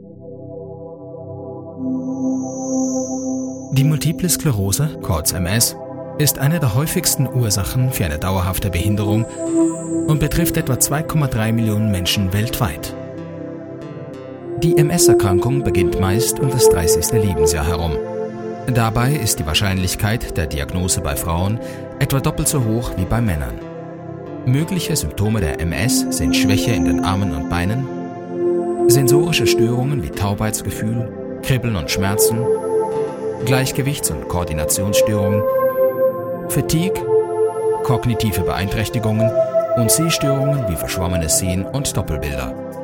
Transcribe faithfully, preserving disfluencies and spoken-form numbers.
Die Multiple Sklerose, kurz M S, ist eine der häufigsten Ursachen für eine dauerhafte Behinderung und betrifft etwa zwei Komma drei Millionen Menschen weltweit. Die M S-Erkrankung beginnt meist um das dreißigste Lebensjahr herum. Dabei ist die Wahrscheinlichkeit der Diagnose bei Frauen etwa doppelt so hoch wie bei Männern. Mögliche Symptome der M S sind Schwäche in den Armen und Beinen, sensorische Störungen wie Taubheitsgefühl, Kribbeln und Schmerzen, Gleichgewichts- und Koordinationsstörungen, Fatigue, kognitive Beeinträchtigungen und Sehstörungen wie verschwommenes Sehen und Doppelbilder.